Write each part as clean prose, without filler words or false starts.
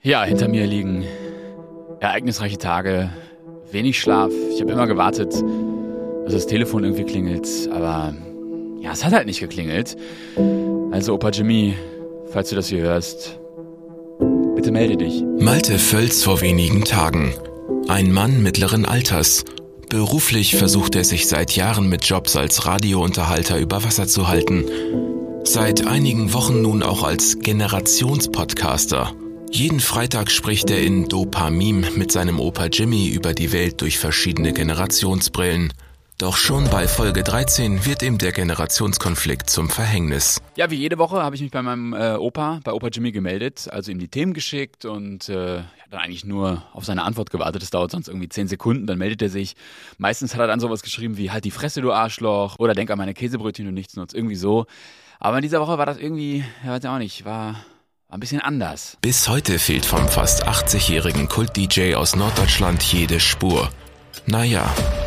Ja, hinter mir liegen ereignisreiche Tage, wenig Schlaf. Ich habe immer gewartet, dass das Telefon irgendwie klingelt, aber ja, es hat halt nicht geklingelt. Also Opa Jimmy, falls du das hier hörst, bitte melde dich. Malte Völz vor wenigen Tagen. Ein Mann mittleren Alters. Beruflich versucht er sich seit Jahren mit Jobs als Radiounterhalter über Wasser zu halten. Seit einigen Wochen nun auch als Generationspodcaster. Jeden Freitag spricht er in Dopamim mit seinem Opa Jimmy über die Welt durch verschiedene Generationsbrillen. Doch schon bei Folge 13 wird ihm der Generationskonflikt zum Verhängnis. Ja, wie jede Woche habe ich mich bei meinem Opa Jimmy gemeldet, also ihm die Themen geschickt und dann eigentlich nur auf seine Antwort gewartet. Das dauert sonst irgendwie 10 Sekunden, dann meldet er sich. Meistens hat er dann sowas geschrieben wie, halt die Fresse, du Arschloch, oder denk an meine Käsebrötchen und nichts nutzt, irgendwie so. Aber in dieser Woche war das irgendwie, ja, weiß ich auch nicht, war ein bisschen anders. Bis heute fehlt vom fast 80-jährigen Kult-DJ aus Norddeutschland jede Spur. Naja,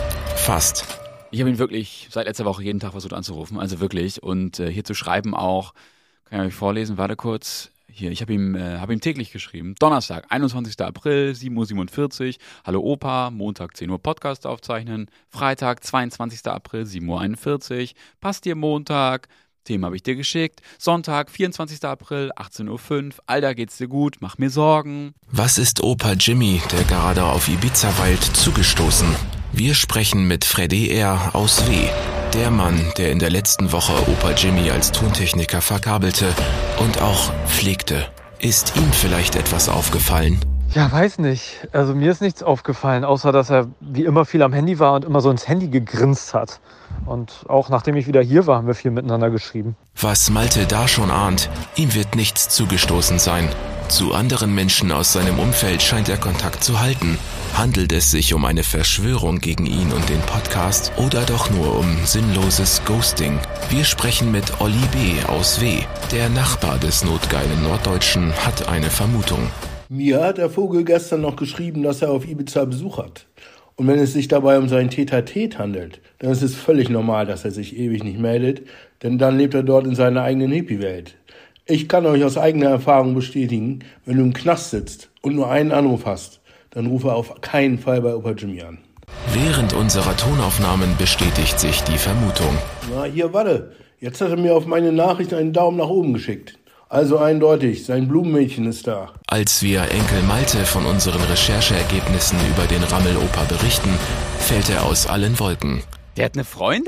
fast. Ich habe ihn wirklich seit letzter Woche jeden Tag versucht anzurufen, also wirklich. Und hier zu schreiben auch, kann ich euch vorlesen, warte kurz. Hier, ich habe ihm täglich geschrieben. Donnerstag, 21. April, 7:47 Uhr. Hallo Opa, Montag 10 Uhr Podcast aufzeichnen. Freitag, 22. April, 7:41 Uhr. Passt dir Montag? Themen habe ich dir geschickt. Sonntag, 24. April, 18:05 Uhr. Alter, geht's dir gut? Mach mir Sorgen. Was ist Opa Jimmy, der gerade auf Ibiza weilt, zugestoßen? Wir sprechen mit Freddy R. aus W. Der Mann, der in der letzten Woche Opa Jimmy als Tontechniker verkabelte und auch pflegte. Ist ihm vielleicht etwas aufgefallen? Ja, weiß nicht. Also mir ist nichts aufgefallen, außer dass er wie immer viel am Handy war und immer so ins Handy gegrinst hat. Und auch nachdem ich wieder hier war, haben wir viel miteinander geschrieben. Was Malte da schon ahnt, ihm wird nichts zugestoßen sein. Zu anderen Menschen aus seinem Umfeld scheint er Kontakt zu halten. Handelt es sich um eine Verschwörung gegen ihn und den Podcast oder doch nur um sinnloses Ghosting? Wir sprechen mit Olli B. aus W. Der Nachbar des notgeilen Norddeutschen hat eine Vermutung. Mir hat der Vogel gestern noch geschrieben, dass er auf Ibiza Besuch hat. Und wenn es sich dabei um sein Tête-à-Tête handelt, dann ist es völlig normal, dass er sich ewig nicht meldet, denn dann lebt er dort in seiner eigenen Hippie-Welt. Ich kann euch aus eigener Erfahrung bestätigen, wenn du im Knast sitzt und nur einen Anruf hast, dann rufe auf keinen Fall bei Opa Jimmy an. Während unserer Tonaufnahmen bestätigt sich die Vermutung. Na, hier, warte. Jetzt hat er mir auf meine Nachricht einen Daumen nach oben geschickt. Also eindeutig, sein Blumenmädchen ist da. Als wir Enkel Malte von unseren Rechercheergebnissen über den Rammelopa berichten, fällt er aus allen Wolken. Der hat eine Freundin?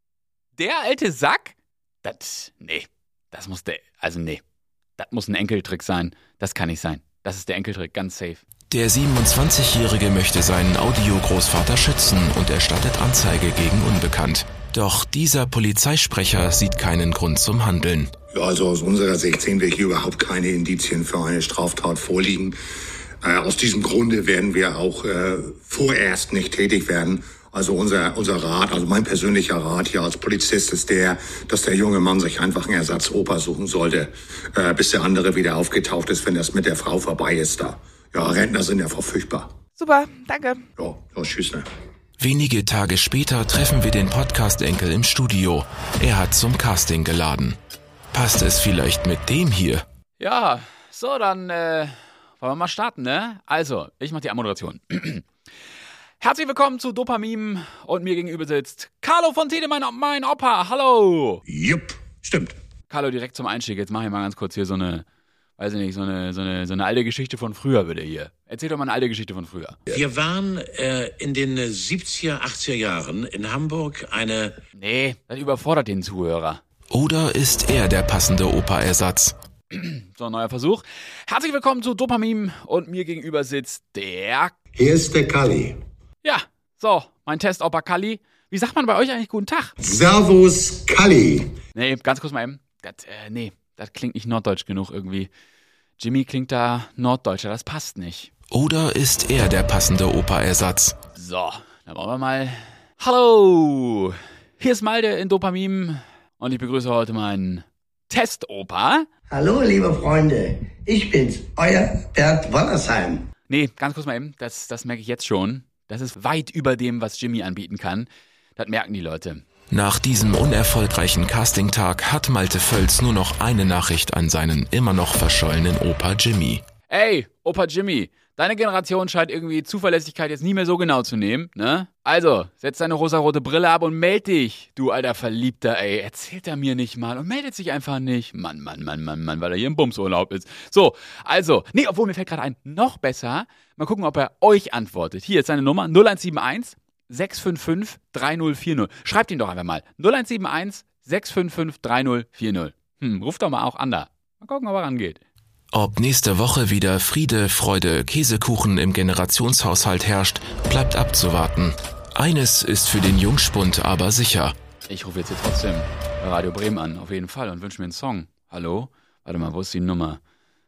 Der alte Sack? Das muss ein Enkeltrick sein. Das kann nicht sein. Das ist der Enkeltrick, ganz safe. Der 27-Jährige möchte seinen Audiogroßvater schützen und erstattet Anzeige gegen Unbekannt. Doch dieser Polizeisprecher sieht keinen Grund zum Handeln. Ja, also aus unserer Sicht sehen wir hier überhaupt keine Indizien für eine Straftat vorliegen. Aus diesem Grunde werden wir auch vorerst nicht tätig werden. Also unser Rat, also mein persönlicher Rat hier als Polizist ist dass der junge Mann sich einfach einen Ersatzopa suchen sollte, bis der andere wieder aufgetaucht ist, wenn das mit der Frau vorbei ist da. Ja, Rentner sind ja verfügbar. Super, danke. Ja, tschüss, ne? Wenige Tage später treffen wir den Podcast-Enkel im Studio. Er hat zum Casting geladen. Passt es vielleicht mit dem hier? Ja, so, dann wollen wir mal starten, ne? Also, ich mache die Anmoderation. Herzlich willkommen zu Dopamim und mir gegenüber sitzt Carlo von Tede, mein Opa. Hallo. Jupp, stimmt. Carlo, direkt zum Einstieg. Jetzt mache ich mal ganz kurz hier so eine alte Geschichte von früher bitte hier. Erzähl doch mal eine alte Geschichte von früher. Wir waren in den 70er, 80er Jahren in Hamburg Nee, das überfordert den Zuhörer. Oder ist er der passende Opa-Ersatz? So, neuer Versuch. Herzlich willkommen zu Dopamim und mir gegenüber sitzt der... Hier ist der Kalli. Ja, so, mein Test-Opa Kalli. Wie sagt man bei euch eigentlich guten Tag? Servus, Kalli. Nee, ganz kurz mal eben. Das klingt nicht norddeutsch genug irgendwie. Jimmy klingt da norddeutscher, das passt nicht. Oder ist er der passende Opa-Ersatz? So, dann wollen wir mal... Hallo, hier ist Malte in Dopamim und ich begrüße heute meinen Test-Opa. Hallo, liebe Freunde, ich bin's, euer Bert Wollersheim. Nee, ganz kurz mal eben, das merke ich jetzt schon. Das ist weit über dem, was Jimmy anbieten kann. Das merken die Leute. Nach diesem unerfolgreichen Castingtag hat Malte Völz nur noch eine Nachricht an seinen immer noch verschollenen Opa Jimmy. Ey, Opa Jimmy, deine Generation scheint irgendwie Zuverlässigkeit jetzt nie mehr so genau zu nehmen, ne? Also, setz deine rosarote Brille ab und meld dich, du alter Verliebter, ey. Erzählt er mir nicht mal und meldet sich einfach nicht. Mann, weil er hier im Bumsurlaub ist. So, also, nee, obwohl mir fällt gerade ein, noch besser. Mal gucken, ob er euch antwortet. Hier ist seine Nummer 0171 655 3040. Schreibt ihn doch einfach mal. 0171 655 3040. Ruft doch mal auch an da. Mal gucken, ob er rangeht. Ob nächste Woche wieder Friede, Freude, Käsekuchen im Generationshaushalt herrscht, bleibt abzuwarten. Eines ist für den Jungspund aber sicher. Ich rufe jetzt hier trotzdem bei Radio Bremen an, auf jeden Fall, und wünsche mir einen Song. Hallo? Warte mal, wo ist die Nummer?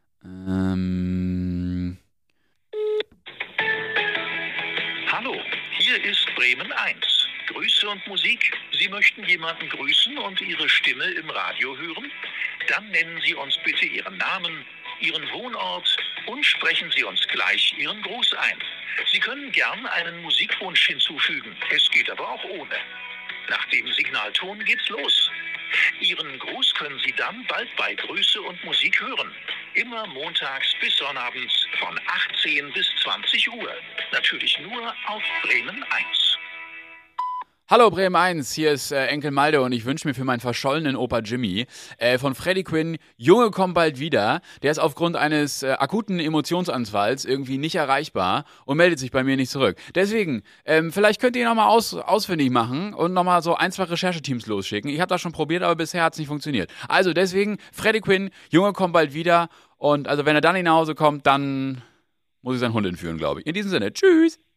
Hallo, hier ist Bremen 1. Grüße und Musik. Sie möchten jemanden grüßen und Ihre Stimme im Radio hören? Dann nennen Sie uns bitte Ihren Namen, Ihren Wohnort und sprechen Sie uns gleich Ihren Gruß ein. Sie können gern einen Musikwunsch hinzufügen. Es geht aber auch ohne. Nach dem Signalton geht's los. Ihren Gruß können Sie dann bald bei Grüße und Musik hören. Immer montags bis sonnabends von 18 bis 20 Uhr. Natürlich nur auf Bremen 1. Hallo Bremen 1, hier ist Enkel Malde und ich wünsche mir für meinen verschollenen Opa Jimmy von Freddie Quinn, Junge kommt bald wieder. Der ist aufgrund eines akuten Emotionsanfalls irgendwie nicht erreichbar und meldet sich bei mir nicht zurück. Deswegen, vielleicht könnt ihr ihn nochmal ausfindig machen und nochmal so 1, 2 Rechercheteams losschicken. Ich habe das schon probiert, aber bisher hat es nicht funktioniert. Also deswegen, Freddie Quinn, Junge kommt bald wieder und also wenn er dann nach Hause kommt, dann muss ich seinen Hund entführen, glaube ich. In diesem Sinne, tschüss!